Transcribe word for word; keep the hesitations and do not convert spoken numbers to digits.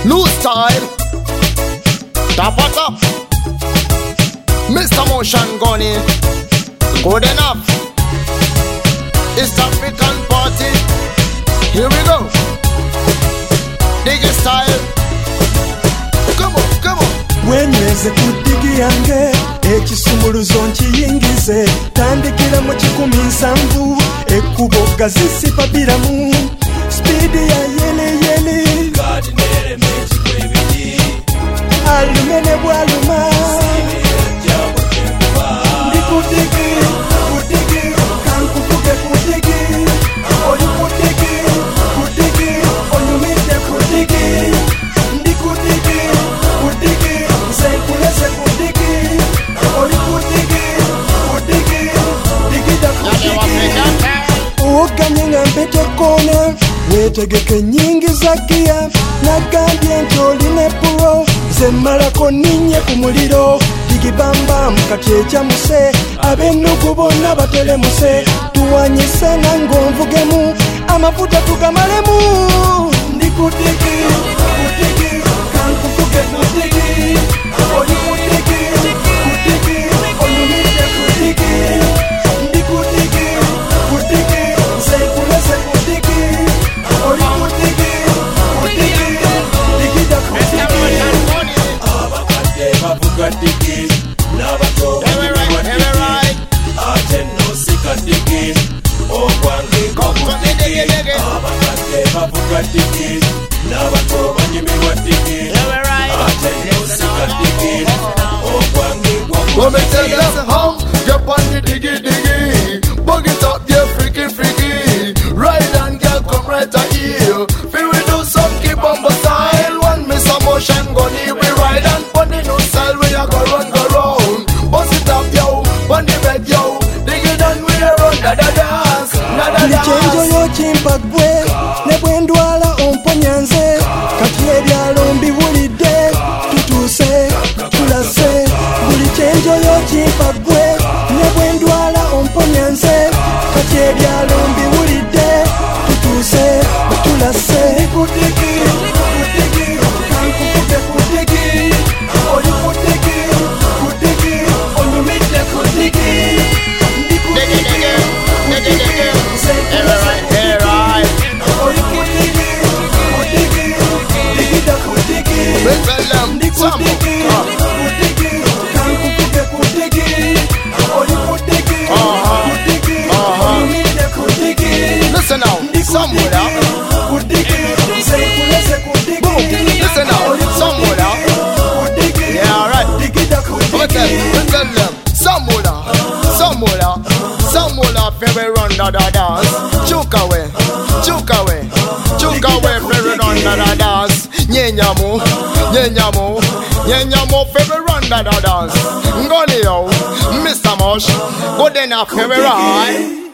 New style. Top of top. Mister Motion Gunny. Good enough. East African party. Here we go. Diggy style. Come on, come on. Wenyweze ku digi yange ekisumuluzo nkiyingize tandikira mu kikumi nsanvu ekkubo gazisipabiramu speedi ya yele yele alumene bwaluma ndi ku digi ku digi kankuvuge ku digi oli ku digi ku digi onyumidde ku digi ndi ku digi ku digi nzenkuleze ku digi oli ku digi ku digi digida ku digi uganye nga mpete kona wetegeke nyingi za gia nagambye nti oline puro zemalako ninye ku muliro digibamba mukati ekyamuse abennugu bonna batelemuse tuwanyise nange onvugemu amafuta tugamalemu ndi ku digi ku digi kankuvuge ku digi oli ku digi ku digi onyumidde ku digi ndi ku digi ku digi nzenkuleze ku digi oli ku digi ku digi digida ku digi abakadde bavuga digi n'abato bavuga digi ate nno sika digi okwange kuvuga digi abakadde bavuga digi n'abato banyumirwa digi ate nno sika digi okwange Let me tell you how jump on the diggy diggy. Bug it up, yeah, freaky freaky. Ride and girl, come right to here. Feel we do some keep bumper style. One Mister Motion Gunny, we ride and put the new style. We a go run, go round. Bust it up, yo, on the bed, yo. Diggy done, we a run, da da dance, da da dance. Lichenjo yo chimpa gwe ne bwendwala omponyanze kati ebyalo mbiwulidde tutuse tulase buli chenjo yo chimpa gwe ne bwendwala omponyanze kati ebyalo mbiwulidde tutuse tulase kudigi kudigi kankuvuge kudigi oli kudigi kudigi onyumidde kudigi ndi kudigi kudigi nzenkuleze oli kudigi kudigi digida kudigi We tell them, ndi kudigi kudigi kankuvuge kudigi oli kudigi kudigi onyumidde kudigi listen now, somewhere. kudigi nzenkuleze kudigi Listen now, somewhere. kudigi Yeah, alright. digida Come and tell, kudigi come tell them, somewhere, somewhere, somewhere. Ferry run da da dance, choke away, choke away, choke away. Ferry run da da dance, nyenyamu, nyenyamu, nyenyamu. Ferry run da da dance. Ngoli yo, Mister Mosh, good enough. Ferry ride.